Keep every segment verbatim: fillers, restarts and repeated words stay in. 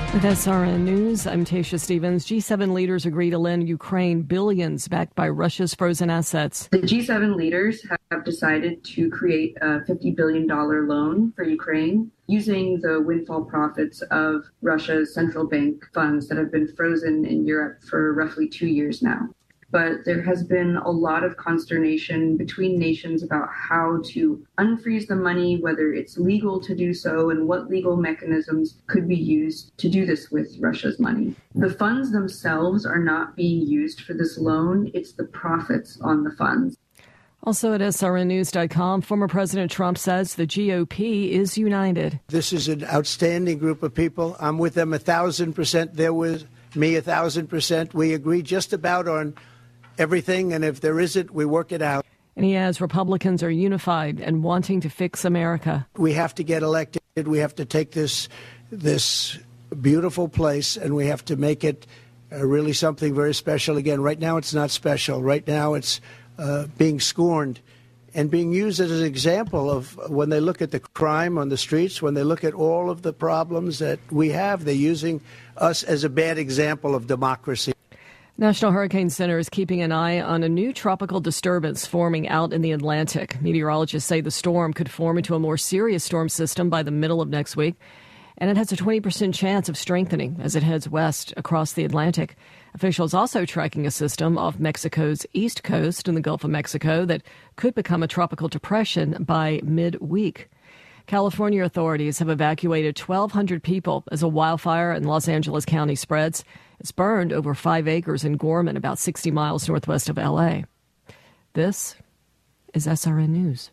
With S R N News, I'm Tasha Stevens. G seven leaders agree to lend Ukraine billions backed by Russia's frozen assets. The G seven leaders have decided to create a fifty billion dollars loan for Ukraine using the windfall profits of Russia's central bank funds that have been frozen in Europe for roughly two years now. But there has been a lot of consternation between nations about how to unfreeze the money, whether it's legal to do so, and what legal mechanisms could be used to do this with Russia's money. The funds themselves are not being used for this loan. It's the profits on the funds. Also at S R N news dot com, former President Trump says the G O P is united. This is an outstanding group of people. I'm with them a thousand percent. They're with me a thousand percent. We agree just about on everything, and if there isn't, we work it out. And he adds Republicans are unified and wanting to fix America. We have to get elected. We have to take this this beautiful place, and we have to make it uh, really something very special again. Right now, it's not special. Right now, it's uh, being scorned and being used as an example of when they look at the crime on the streets, when they look at all of the problems that we have, they're using us as a bad example of democracy. National Hurricane Center is keeping an eye on a new tropical disturbance forming out in the Atlantic. Meteorologists say the storm could form into a more serious storm system by the middle of next week, and it has a twenty percent chance of strengthening as it heads west across the Atlantic. Officials also tracking a system off Mexico's east coast in the Gulf of Mexico that could become a tropical depression by midweek. California authorities have evacuated twelve hundred people as a wildfire in Los Angeles County spreads. It's burned over five acres in Gorman, about sixty miles northwest of L A. This is S R N News.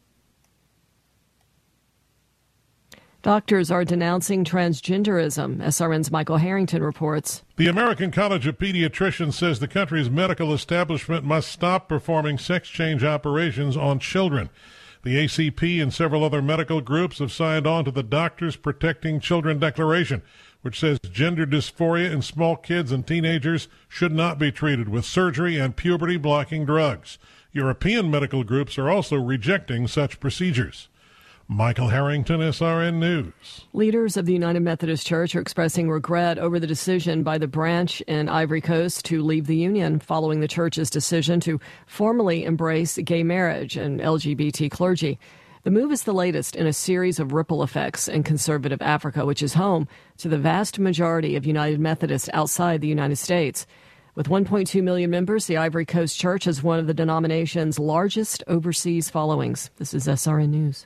Doctors are denouncing transgenderism. S R N's Michael Harrington reports. The American College of Pediatricians says the country's medical establishment must stop performing sex change operations on children. The A C P and several other medical groups have signed on to the Doctors Protecting Children Declaration, which says gender dysphoria in small kids and teenagers should not be treated with surgery and puberty-blocking drugs. European medical groups are also rejecting such procedures. Michael Harrington, S R N News. Leaders of the United Methodist Church are expressing regret over the decision by the branch in Ivory Coast to leave the union following the church's decision to formally embrace gay marriage and L G B T clergy. The move is the latest in a series of ripple effects in conservative Africa, which is home to the vast majority of United Methodists outside the United States. With one point two million members, the Ivory Coast Church is one of the denomination's largest overseas followings. This is S R N News.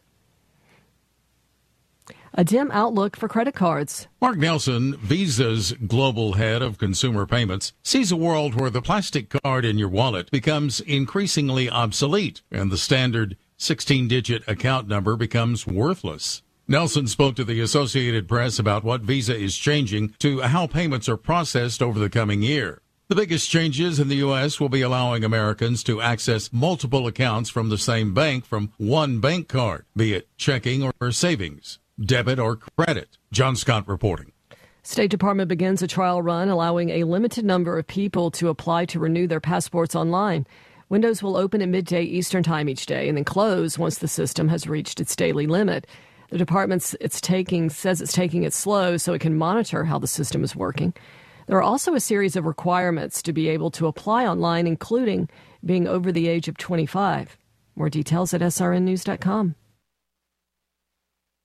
A dim outlook for credit cards. Mark Nelson, Visa's global head of consumer payments, sees a world where the plastic card in your wallet becomes increasingly obsolete and the standard sixteen-digit account number becomes worthless. Nelson spoke to the Associated Press about what Visa is changing to how payments are processed over the coming year. The biggest changes in the U S will be allowing Americans to access multiple accounts from the same bank from one bank card, be it checking or savings, debit or credit. John Scott reporting. State Department begins a trial run allowing a limited number of people to apply to renew their passports online. Windows will open at midday Eastern Time each day and then close once the system has reached its daily limit. The department it's taking says it's taking it slow so it can monitor how the system is working. There are also a series of requirements to be able to apply online, including being over the age of twenty-five. More details at S R N news dot com.